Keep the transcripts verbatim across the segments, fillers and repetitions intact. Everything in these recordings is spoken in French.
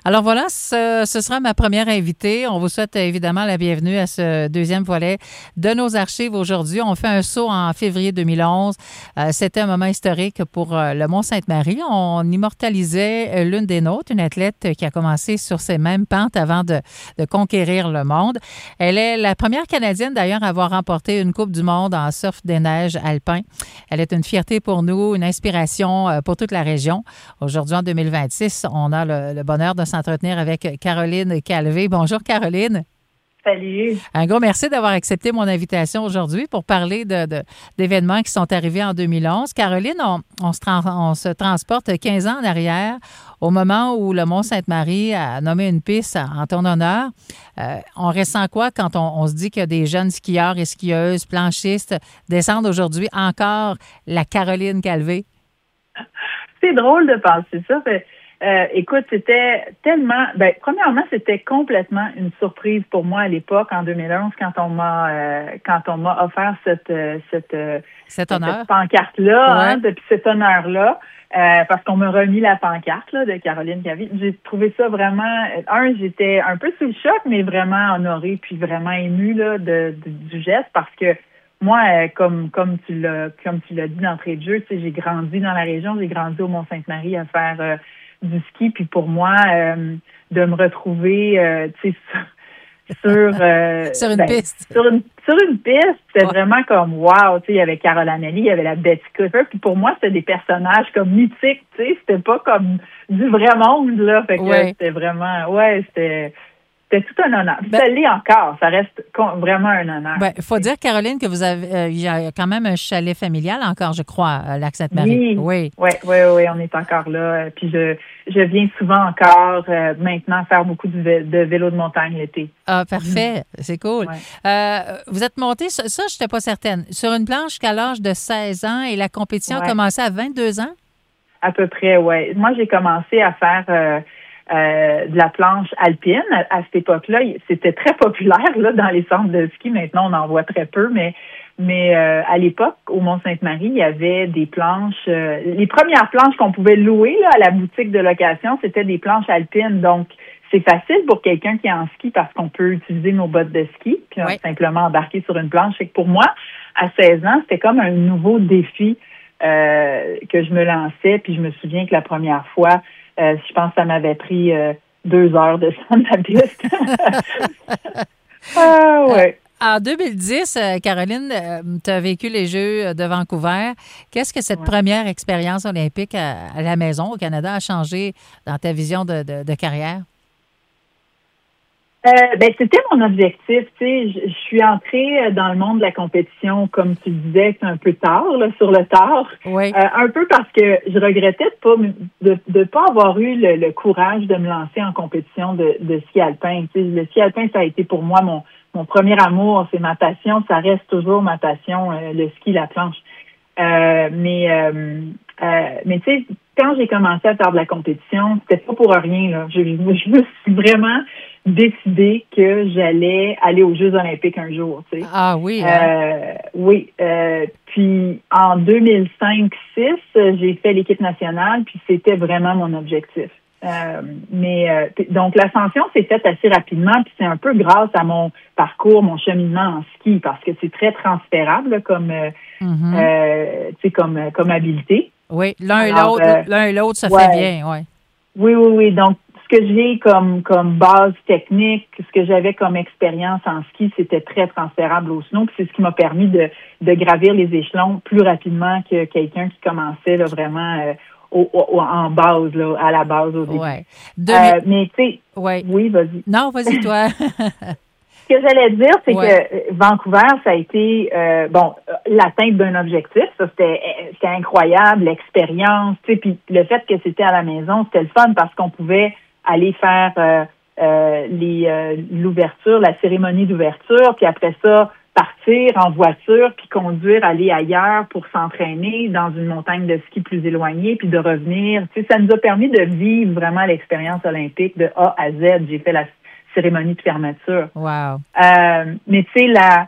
Alors voilà, ce, ce sera ma première invitée. On vous souhaite évidemment la bienvenue à ce deuxième volet de nos archives aujourd'hui. On fait un saut en février deux mille onze. Euh, c'était un moment historique pour euh, le Mont-Sainte-Marie. On immortalisait euh, l'une des nôtres, une athlète qui a commencé sur ces mêmes pentes avant de, de conquérir le monde. Elle est la première Canadienne d'ailleurs à avoir remporté une Coupe du monde en surf des neiges alpin. Elle est une fierté pour nous, une inspiration euh, pour toute la région. Aujourd'hui, en deux mille vingt-six, on a le, le bonheur de s'entretenir avec Caroline Calvé. Bonjour, Caroline. Salut. Un gros merci d'avoir accepté mon invitation aujourd'hui pour parler de, de, d'événements qui sont arrivés en deux mille onze. Caroline, on, on, se trans, on se transporte quinze ans en arrière au moment où le Mont-Sainte-Marie a nommé une piste en ton honneur. Euh, on ressent quoi quand on, on se dit que des jeunes skieurs et skieuses, planchistes descendent aujourd'hui encore la Caroline Calvé? C'est drôle de penser ça. Fait, Euh, écoute, c'était tellement... Ben, premièrement, c'était complètement une surprise pour moi à l'époque, en deux mille onze, quand on m'a euh, quand on m'a offert cette cette, cet honneur. cette pancarte-là, ouais. hein, depuis cet honneur-là, euh, parce qu'on m'a remis la pancarte là, de Caroline Calvé. J'ai trouvé ça vraiment... Un, j'étais un peu sous le choc, mais vraiment honorée, puis vraiment émue là, de, de, du geste, parce que moi, euh, comme comme tu l'as comme tu l'as dit d'entrée de jeu, tu sais, j'ai grandi dans la région, j'ai grandi au Mont-Sainte-Marie à faire... Euh, du ski, puis pour moi, euh, de me retrouver, euh, tu sais, sur, sur, euh, sur une ben, piste. Sur une, sur une piste, c'était ouais. vraiment comme wow, tu sais, il y avait Carole Anneli, il y avait la Betty Cooper, puis pour moi, c'était des personnages comme mythiques, tu sais, c'était pas comme du vrai monde, là, fait que ouais. c'était vraiment, ouais, c'était... C'était tout un honneur. Ben, ça l'est encore. Ça reste vraiment un honneur. Il ben, faut dire, Caroline, que vous avez euh, il y a quand même un chalet familial encore, je crois, à Lac-Sainte-Marie. Oui. Oui, oui, oui, on est encore là. Puis je, je viens souvent encore euh, maintenant faire beaucoup de, de vélo de montagne l'été. Ah, parfait. Mmh. C'est cool. Ouais. Euh, vous êtes monté, ça, je n'étais pas certaine, sur une planche jusqu'à l'âge de seize ans et la compétition ouais. a commencé à vingt-deux ans? À peu près, oui. Moi, j'ai commencé à faire... Euh, Euh, de la planche alpine. À, à cette époque-là, c'était très populaire là dans les centres de ski. Maintenant, on en voit très peu, mais mais euh, à l'époque, au Mont-Sainte-Marie, il y avait des planches. Euh, les premières planches qu'on pouvait louer là, à la boutique de location, c'était des planches alpines. Donc, c'est facile pour quelqu'un qui est en ski parce qu'on peut utiliser nos bottes de ski puis oui. simplement embarquer sur une planche. Fait que pour moi, à seize ans, c'était comme un nouveau défi euh, que je me lançais. Puis je me souviens que la première fois, Euh, je pense que ça m'avait pris euh, deux heures de descendre la piste. ah, ouais. euh, en deux mille dix, euh, Caroline, euh, tu as vécu les Jeux de Vancouver. Qu'est-ce que cette ouais. première expérience olympique à, à la maison, au Canada, a changé dans ta vision de, de, de carrière? Euh, ben c'était mon objectif, tu sais, je, je suis entrée dans le monde de la compétition, comme tu disais, un peu tard, là, sur le tard. Oui. Euh, un peu parce que je regrettais de pas de, de pas avoir eu le, le courage de me lancer en compétition de, de ski alpin. Tu sais, le ski alpin, ça a été pour moi mon mon premier amour, c'est ma passion, ça reste toujours ma passion, euh, le ski, la planche. Euh, mais euh, euh, mais tu sais, quand j'ai commencé à faire de la compétition, c'était pas pour rien là. Je, je me suis vraiment décidé que j'allais aller aux Jeux olympiques un jour, tu sais. Ah oui. Hein? Euh, oui. Euh, puis en deux mille cinq six, j'ai fait l'équipe nationale, puis c'était vraiment mon objectif. Euh, mais euh, donc l'ascension s'est faite assez rapidement, puis c'est un peu grâce à mon parcours, mon cheminement en ski, parce que c'est très transférable comme, euh, mm-hmm. euh, tu sais, comme comme habilité. Oui, l'un et l'autre, euh, l'un et l'autre, ça ouais. fait bien, ouais. Oui, oui, oui. Donc ce que j'ai comme comme base technique, ce que j'avais comme expérience en ski, c'était très transférable au snow. Puis c'est ce qui m'a permis de de gravir les échelons plus rapidement que quelqu'un qui commençait là, vraiment euh, au, au, en base là, à la base au début. Ouais. De... Euh, mais tu sais, ouais. oui, vas-y. Non, vas-y toi. Ce que j'allais dire, c'est ouais. que Vancouver, ça a été euh, bon l'atteinte d'un objectif. Ça c'était c'était incroyable, l'expérience. Tu sais, puis le fait que c'était à la maison, c'était le fun parce qu'on pouvait aller faire euh, euh, les euh, l'ouverture, la cérémonie d'ouverture, puis après ça, partir en voiture, puis conduire, aller ailleurs pour s'entraîner dans une montagne de ski plus éloignée, puis de revenir. Tu sais, ça nous a permis de vivre vraiment l'expérience olympique de A à Z. J'ai fait la cérémonie de fermeture. Wow. Euh, mais tu sais, la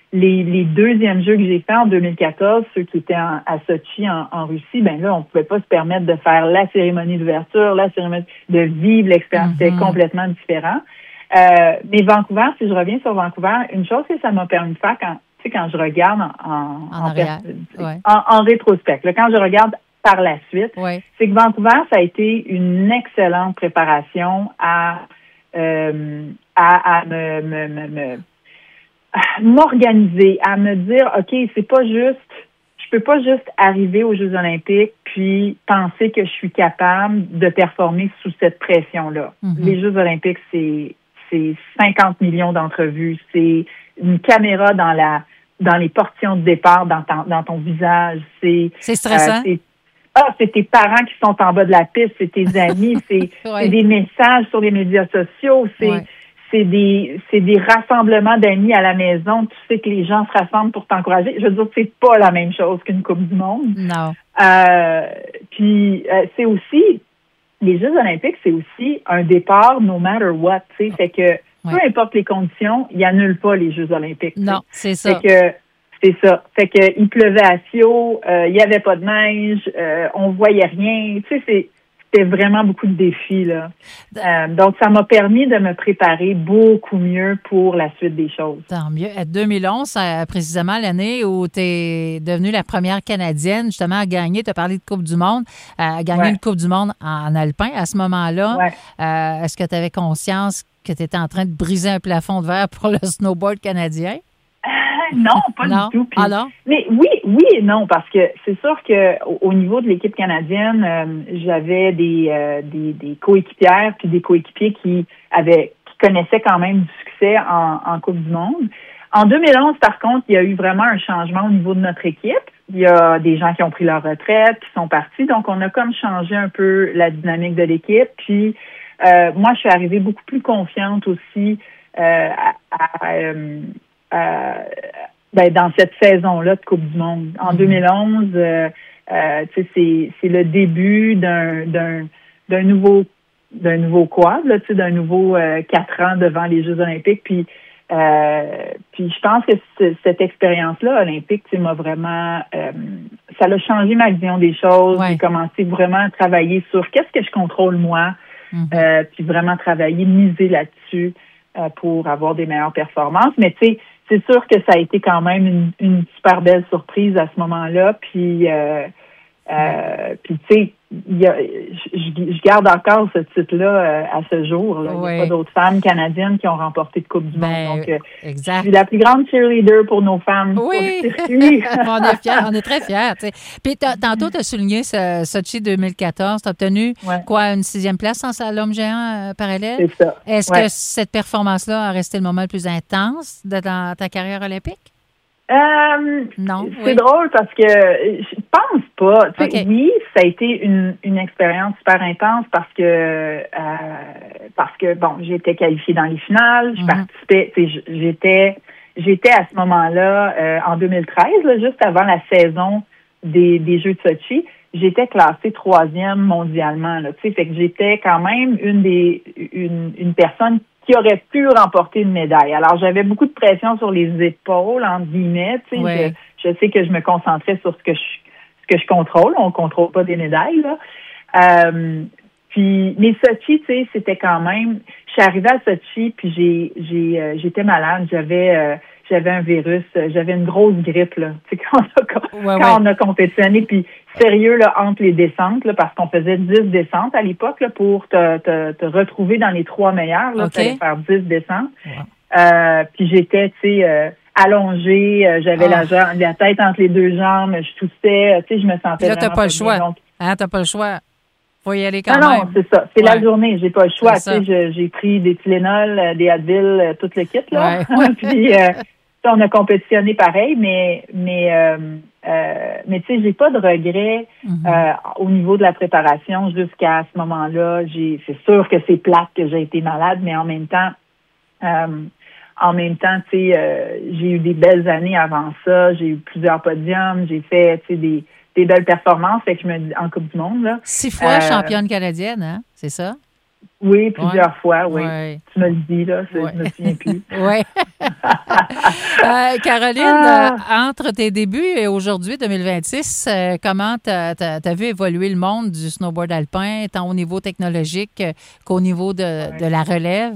les, les deuxièmes jeux que j'ai faits en deux mille quatorze, ceux qui étaient en, à Sochi, en, en Russie, ben là, on pouvait pas se permettre de faire la cérémonie d'ouverture, la cérémonie, de vivre l'expérience. Mm-hmm. C'était complètement différent. Euh, mais Vancouver, si je reviens sur Vancouver, une chose que ça m'a permis de faire quand, tu sais, quand je regarde en, en, en, en, ouais. en, en rétrospect, là, quand je regarde par la suite, ouais. c'est que Vancouver, ça a été une excellente préparation à, euh, à, à me, me, me, me m'organiser, à me dire, OK, c'est pas juste, je peux pas juste arriver aux Jeux olympiques puis penser que je suis capable de performer sous cette pression-là. Mm-hmm. Les Jeux olympiques, c'est, c'est cinquante millions d'entrevues, c'est une caméra dans la, dans les portions de départ, dans ton, dans ton visage, c'est... C'est stressant? Euh, c'est, ah, c'est tes parents qui sont en bas de la piste, c'est tes amis, c'est, ouais. c'est des messages sur les médias sociaux, c'est... Ouais. C'est des, c'est des rassemblements d'amis à la maison. Tu sais que les gens se rassemblent pour t'encourager. Je veux dire, c'est pas la même chose qu'une Coupe du Monde. Non. Euh, puis, euh, c'est aussi, les Jeux olympiques, c'est aussi un départ no matter what. Tu sais, fait que ouais. peu importe les conditions, ils annulent pas les Jeux olympiques. Non, c'est ça. Fait que, c'est ça. Fait que, il pleuvait à Sio, euh, il y avait pas de neige, euh, on voyait rien. Tu sais, c'est, C'était vraiment beaucoup de défis, là. Euh, donc, ça m'a permis de me préparer beaucoup mieux pour la suite des choses. Tant mieux. deux mille onze, c'est précisément l'année où tu es devenue la première Canadienne, justement, à gagner. Tu as parlé de Coupe du Monde, à gagner ouais. une Coupe du Monde en alpin à ce moment-là. Ouais. Euh, est-ce que tu avais conscience que tu étais en train de briser un plafond de verre pour le snowboard canadien? Non, pas non. du tout. Puis, Alors? Mais oui, oui et non, parce que c'est sûr que au, au niveau de l'équipe canadienne, euh, j'avais des, euh, des des coéquipières puis des coéquipiers qui avaient qui connaissaient quand même du succès en, en Coupe du Monde. En deux mille onze, par contre, il y a eu vraiment un changement au niveau de notre équipe. Il y a des gens qui ont pris leur retraite, qui sont partis, donc on a comme changé un peu la dynamique de l'équipe. Puis euh, moi, je suis arrivée beaucoup plus confiante aussi euh, à, à euh, Euh, ben, dans cette saison-là de Coupe du Monde. En mm-hmm. deux mille onze, euh, euh, tu sais, c'est, c'est le début d'un, d'un, d'un nouveau, d'un nouveau quad, là, tu sais, d'un nouveau euh, quatre ans devant les Jeux olympiques. Puis, euh, puis je pense que c- cette expérience-là olympique, tu sais, m'a vraiment, euh, ça a changé ma vision des choses. Ouais. J'ai commencé vraiment à travailler sur qu'est-ce que je contrôle moi, mm-hmm. euh, puis vraiment travailler, miser là-dessus euh, pour avoir des meilleures performances. Mais tu sais, c'est sûr que ça a été quand même une, une super belle surprise à ce moment-là. Puis, euh, euh, puis tu sais, je, je garde encore ce titre-là euh, à ce jour. Là. Oui. Il n'y a pas d'autres femmes canadiennes qui ont remporté de Coupe du Monde. Ben, Donc, euh, exact. Je suis la plus grande cheerleader pour nos femmes. Oui, on est fiers, on est très fiers. T'sais. Puis tantôt, tu as souligné ce, Sochi deux mille quatorze. Tu as obtenu ouais. quoi, une sixième place en slalom géant euh, parallèle? C'est ça. Est-ce ouais. que cette performance-là a resté le moment le plus intense de ta, ta carrière olympique? Euh, non. C'est oui. drôle parce que je pense pas. Okay. Oui, ça a été une, une expérience super intense parce que euh, parce que bon, j'étais qualifiée dans les finales, je mm-hmm. participais, j'étais j'étais à ce moment-là euh, en deux mille treize, là, juste avant la saison des, des Jeux de Sochi, j'étais classée troisième mondialement. Là, fait que j'étais quand même une des une, une personne qui aurait pu remporter une médaille. Alors, j'avais beaucoup de pression sur les épaules, entre guillemets. Tu sais, ouais. je, je sais que je me concentrais sur ce que je, ce que je contrôle. On ne contrôle pas des médailles, là. Euh, puis, mais Sochi, tu sais, c'était quand même... Je suis arrivée à Sochi, puis j'ai, j'ai, euh, j'étais malade. J'avais, euh, j'avais un virus. J'avais une grosse grippe, là. Tu sais, quand, on a, ouais, quand ouais. on a compétitionné, puis sérieux, là, entre les descentes, là, parce qu'on faisait dix descentes à l'époque, là, pour te, te, te retrouver dans les trois meilleurs, là, okay. tu allais faire dix descentes. Ouais. Euh, puis j'étais, tu sais, euh, allongée, euh, j'avais oh. la, la tête entre les deux jambes, je toussais, tu sais, je me sentais là, vraiment t'as pas le choix. Donc, hein, t'as pas le choix. Faut y aller quand non, même. Non, c'est ça. C'est ouais. la journée. J'ai pas le choix. Tu sais, je, j'ai pris des Tylenol, des Advil, tout le kit, là. Ouais. Puis, euh, on a compétitionné pareil, mais, mais, euh, euh, mais tu sais, j'ai pas de regrets mm-hmm. euh, au niveau de la préparation jusqu'à ce moment-là. J'ai, c'est sûr que c'est plate que j'ai été malade, mais en même temps, euh, en même temps, tu sais, euh, j'ai eu des belles années avant ça. J'ai eu plusieurs podiums. J'ai fait, tu sais, des des belles performances, fait que je me dis en Coupe du Monde, là. Six fois euh, championne canadienne, hein? C'est ça? Oui, plusieurs ouais. fois, oui. Ouais. Tu me le dis, là, ouais. je me souviens plus. Oui. euh, Caroline, ah. euh, entre tes débuts et aujourd'hui, deux mille vingt-six, euh, comment tu as vu évoluer le monde du snowboard alpin, tant au niveau technologique qu'au niveau de, ouais. de la relève?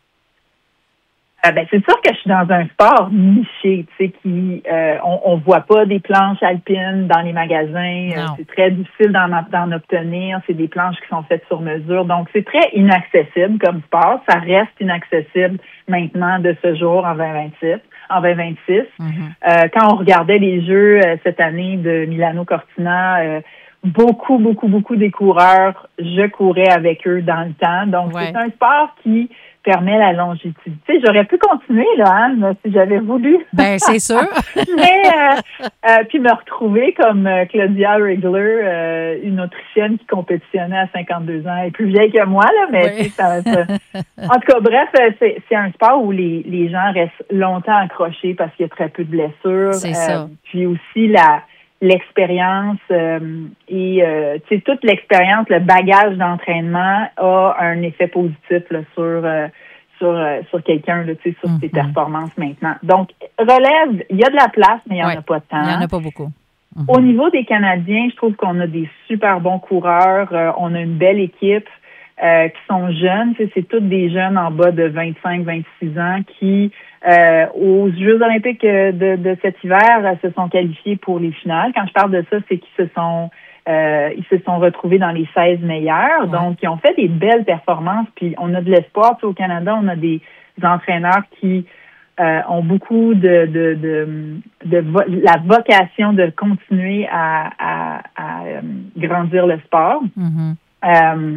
Euh, ben, c'est sûr que je suis dans un sport niché, tu sais, qui euh, on, on voit pas des planches alpines dans les magasins. Euh, c'est très difficile d'en, d'en obtenir. C'est des planches qui sont faites sur mesure. Donc, c'est très inaccessible comme sport. Ça reste inaccessible maintenant de ce jour en vingt vingt-six. En vingt vingt-six. Mm-hmm. Euh, quand on regardait les Jeux euh, cette année de Milano Cortina, euh, beaucoup, beaucoup, beaucoup des coureurs, je courais avec eux dans le temps. Donc, ouais. c'est un sport qui permet la longévité. J'aurais pu continuer, là, Anne, si j'avais voulu. Ben, c'est sûr. Mais, euh, euh, puis me retrouver comme euh, Claudia Riegler, euh, une Autrichienne qui compétitionnait à cinquante-deux ans. Elle est plus vieille que moi, là, mais oui. ça, ça... En tout cas, bref, c'est, c'est un sport où les, les gens restent longtemps accrochés parce qu'il y a très peu de blessures. C'est euh, ça. Puis aussi, la l'expérience euh, et euh, tu sais toute l'expérience, le bagage d'entraînement a un effet positif là, sur euh, sur euh, sur quelqu'un là, tu sais sur mm-hmm. ses performances maintenant. Donc relève, il y a de la place mais il y en ouais. a pas tant. Il y en a pas beaucoup. Mm-hmm. Au niveau des Canadiens, je trouve qu'on a des super bons coureurs, euh, on a une belle équipe euh, qui sont jeunes, tu sais, c'est toutes des jeunes en bas de vingt-cinq vingt-six ans qui Euh, aux Jeux olympiques de, de cet hiver euh, se sont qualifiés pour les finales. Quand je parle de ça, c'est qu'ils se sont euh, ils se sont retrouvés dans les seize meilleurs. Ouais. Donc, ils ont fait des belles performances. Puis, on a de l'espoir. Tu sais, au Canada, on a des entraîneurs qui euh, ont beaucoup de, de, de, de vo- la vocation de continuer à, à, à euh, grandir le sport. Mm-hmm. Euh,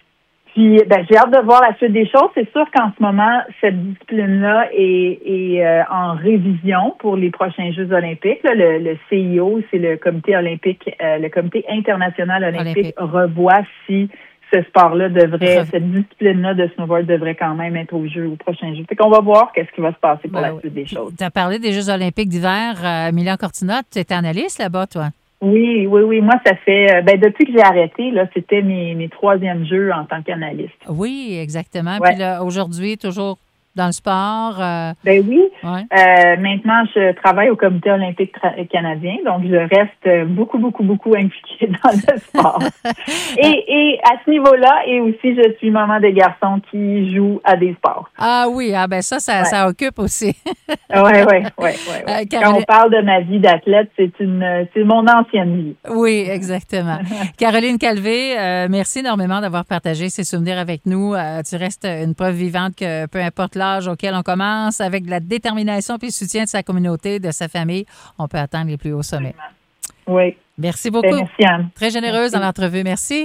Puis, ben, j'ai hâte de voir la suite des choses. C'est sûr qu'en ce moment, cette discipline-là est, est euh, en révision pour les prochains Jeux olympiques. Là, le, le C I O, c'est le comité olympique, euh, le comité international olympique, olympique. revoit si ce sport-là devrait, cette discipline-là de snowboard devrait quand même être aux Jeux, aux prochains Jeux. Fait qu'on va voir qu'est-ce qui va se passer pour ben, la suite des choses. Tu as parlé des Jeux olympiques d'hiver. Euh, Milano Cortina, tu étais analyste là-bas, toi? Oui, oui, oui. Moi, ça fait, ben, depuis que j'ai arrêté, là, c'était mes, mes troisièmes jeux en tant qu'analyste. Oui, exactement. Ouais. Puis là, aujourd'hui, toujours dans le sport. Euh... Ben oui. Ouais. Euh, maintenant, je travaille au Comité olympique tra- canadien, donc je reste beaucoup, beaucoup, beaucoup impliquée dans le sport. et, et à ce niveau-là, et aussi, je suis maman de garçons qui jouent à des sports. Ah oui, ah ben ça, ça, ouais. ça occupe aussi. Oui, oui, oui. Ouais, ouais. euh, Quand on parle de ma vie d'athlète, c'est une, c'est mon ancienne vie. Oui, exactement. Caroline Calvé, euh, merci énormément d'avoir partagé ces souvenirs avec nous. Euh, tu restes une preuve vivante que peu importe l'âge auquel on commence, avec de la détermination et le soutien de sa communauté, de sa famille, on peut atteindre les plus hauts sommets. Oui. Merci beaucoup. Merci, Anne. Très généreuse merci. Dans l'entrevue. Merci.